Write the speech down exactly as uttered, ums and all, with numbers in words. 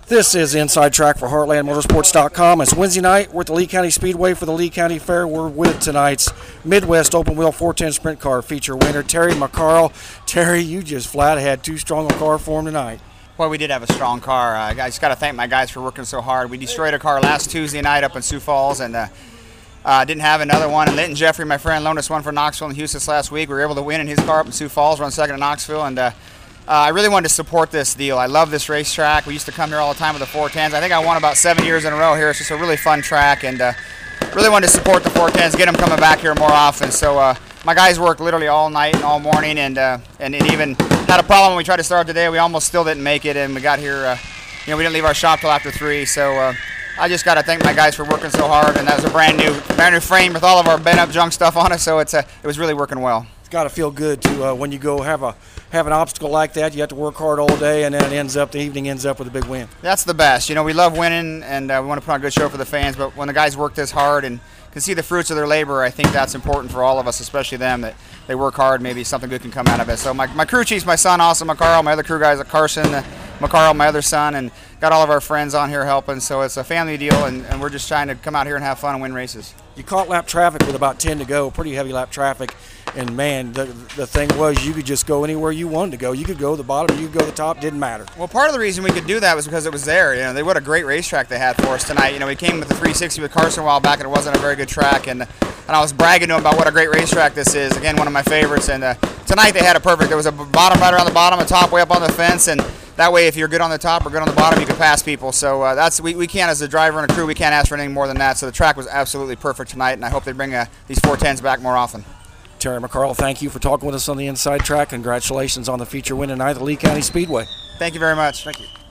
This is Inside Track for Heartland Motorsports dot com. It's Wednesday night. We're at the Lee County Speedway for the Lee County Fair. We're with tonight's Midwest Open Wheel four ten Sprint Car feature winner, Terry McCarl. Terry, you just flat had too strong a car for him tonight. Well, we did have a strong car. Uh, I just got to thank my guys for working so hard. We destroyed a car last Tuesday night up in Sioux Falls, and uh, uh, didn't have another one. And Linton Jeffrey, my friend, loaned us one for Knoxville and Houston last week. We were able to win in his car up in Sioux Falls, run second in Knoxville, and uh, Uh, I really wanted to support this deal. I love this racetrack. We used to come here all the time with the four tens. I think I won about seven years in a row here. It's just a really fun track, and uh, really wanted to support the four tens, get them coming back here more often. So uh, my guys worked literally all night and all morning, and, uh, and and even had a problem when we tried to start today. We almost still didn't make it, and we got here. Uh, you know, we didn't leave our shop till after three. So uh, I just got to thank my guys for working so hard. And that was a brand new, brand new frame with all of our bent up junk stuff on it. So it's a, it was really working well. It's got to feel good to uh, when you go have a have an obstacle like that. You have to work hard all day, and then it ends up the evening ends up with a big win. That's the best. You know, we love winning, and uh, we want to put on a good show for the fans. But when the guys work this hard and can see the fruits of their labor, I think that's important for all of us, especially them, that they work hard. Maybe something good can come out of it. So my, my crew chief's my son, Austin McCarl. My other crew guys are Carson uh, McCarl, my other son, and got all of our friends on here helping. So it's a family deal, and, and we're just trying to come out here and have fun and win races. You caught lap traffic with about ten to go, pretty heavy lap traffic. And, man, the, the thing was you could just go anywhere you wanted to go. You could go to the bottom, you could go to the top, didn't matter. Well, part of the reason we could do that was because it was there. You know, they what a great racetrack they had for us tonight. You know, we came with the three sixty with Carson a while back, and it wasn't a very good track. And and I was bragging to him about what a great racetrack this is. Again, one of my favorites. And uh, tonight they had it perfect. There was a bottom right around the bottom, a top way up on the fence, and that way if you're good on the top or good on the bottom, you can pass people. So uh, that's we, we can't, as a driver and a crew, we can't ask for anything more than that. So the track was absolutely perfect tonight, and I hope they bring uh, these four tens back more often. Terry McCarl, thank you for talking with us on the Inside Track. Congratulations on the feature win tonight at the Lee County Speedway. Thank you very much. Thank you.